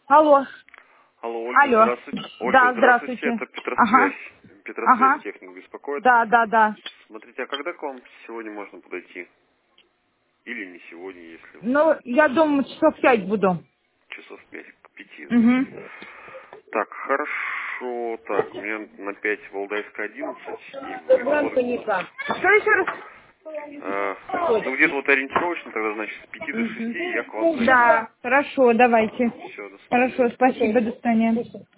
Алло. Алло, Ольга, Алло. здравствуйте. Ольга, Да, здравствуйте, здравствуйте. это Ага. Петросвязь. Ага. Петросвязь техник беспокоит. Да. Смотрите, а когда к вам сегодня можно подойти? Или не сегодня, если Ну, я думаю, часов 5 буду. часов 5 к 5, да? Угу. Так, хорошо. Так, у меня на 5 Валдайская 11, и вы... Вот, Что еще раз? ну, где-то вот ориентировочно, тогда, значит, с 5 до 6 я к вам зайду. Да, хорошо, давайте. Все, до свидания. Хорошо, спасибо, до свидания.